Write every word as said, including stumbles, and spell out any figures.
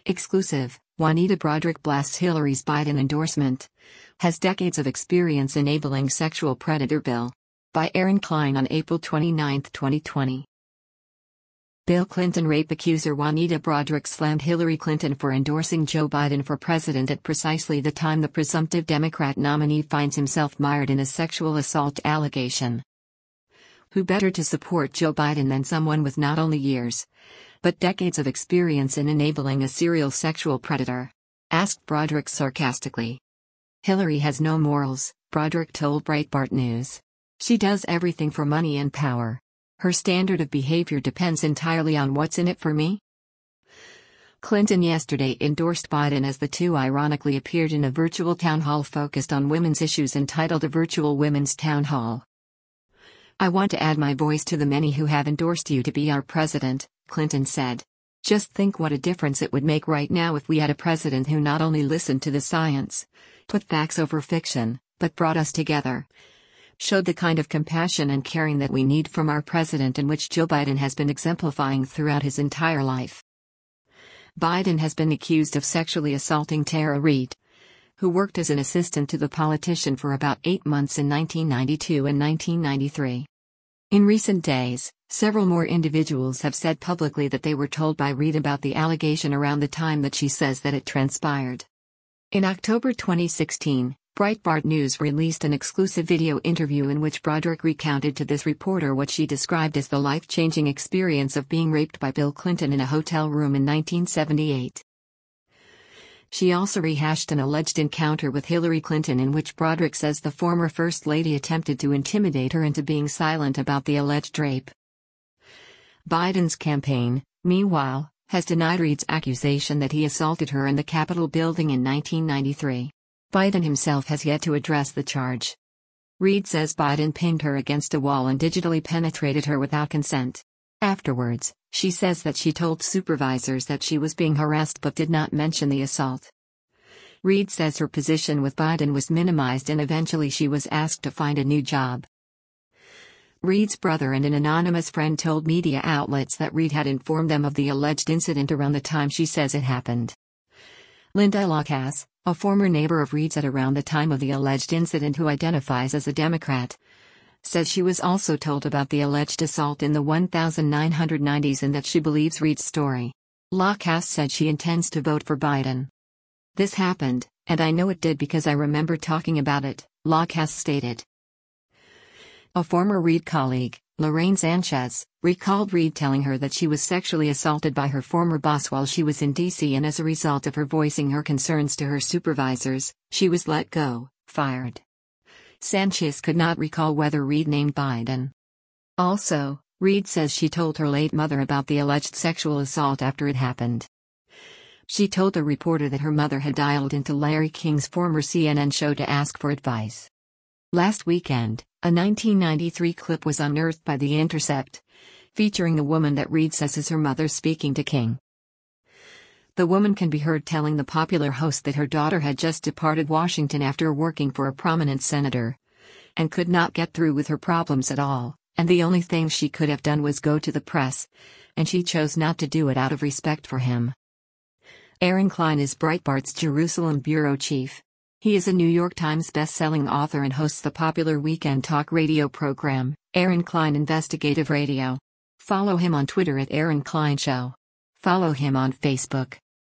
Exclusive, Juanita Broaddrick blasts Hillary's Biden endorsement. Has decades of experience enabling sexual predator bill. By Aaron Klein on April twenty-ninth, twenty twenty. Bill Clinton rape accuser Juanita Broaddrick slammed Hillary Clinton for endorsing Joe Biden for president at precisely the time the presumptive Democrat nominee finds himself mired in a sexual assault allegation. Who better to support Joe Biden than someone with not only years, but decades of experience in enabling a serial sexual predator? Asked Broaddrick sarcastically. Hillary has no morals, Broaddrick told Breitbart News. She does everything for money and power. Her standard of behavior depends entirely on what's in it for me. Clinton yesterday endorsed Biden as the two ironically appeared in a virtual town hall focused on women's issues entitled A Virtual Women's Town Hall. I want to add my voice to the many who have endorsed you to be our president, Clinton said. Just think what a difference it would make right now if we had a president who not only listened to the science, put facts over fiction, but brought us together. Showed the kind of compassion and caring that we need from our president and which Joe Biden has been exemplifying throughout his entire life. Biden has been accused of sexually assaulting Tara Reade, who worked as an assistant to the politician for about eight months in nineteen ninety-two and nineteen ninety-three. In recent days, several more individuals have said publicly that they were told by Reade about the allegation around the time that she says that it transpired. In October twenty sixteen, Breitbart News released an exclusive video interview in which Broaddrick recounted to this reporter what she described as the life-changing experience of being raped by Bill Clinton in a hotel room in nineteen seventy-eight. She also rehashed an alleged encounter with Hillary Clinton in which Broaddrick says the former First Lady attempted to intimidate her into being silent about the alleged rape. Biden's campaign, meanwhile, has denied Reade's accusation that he assaulted her in the Capitol building in nineteen ninety-three. Biden himself has yet to address the charge. Reade says Biden pinned her against a wall and digitally penetrated her without consent. Afterwards, she says that she told supervisors that she was being harassed but did not mention the assault. Reade says her position with Biden was minimized and eventually she was asked to find a new job. Reade's brother and an anonymous friend told media outlets that Reade had informed them of the alleged incident around the time she says it happened. Linda Locas, a former neighbor of Reade's at around the time of the alleged incident who identifies as a Democrat, says she was also told about the alleged assault in the nineteen nineties and that she believes Reade's story. Locas said she intends to vote for Biden. This happened, and I know it did because I remember talking about it, Locas stated. A former Reade colleague, Lorraine Sanchez, recalled Reade telling her that she was sexually assaulted by her former boss while she was in D C and as a result of her voicing her concerns to her supervisors, she was let go, fired. Sanchez could not recall whether Reade named Biden. Also, Reade says she told her late mother about the alleged sexual assault after it happened. She told the reporter that her mother had dialed into Larry King's former C N N show to ask for advice. Last weekend, a nineteen ninety-three clip was unearthed by The Intercept, featuring the woman that Reade says is her mother speaking to King. The woman can be heard telling the popular host that her daughter had just departed Washington after working for a prominent senator, and could not get through with her problems at all, and the only thing she could have done was go to the press, and she chose not to do it out of respect for him. Aaron Klein is Breitbart's Jerusalem bureau chief. He is a New York Times best-selling author and hosts the popular weekend talk radio program, Aaron Klein Investigative Radio. Follow him on Twitter at Aaron Klein Show. Follow him on Facebook.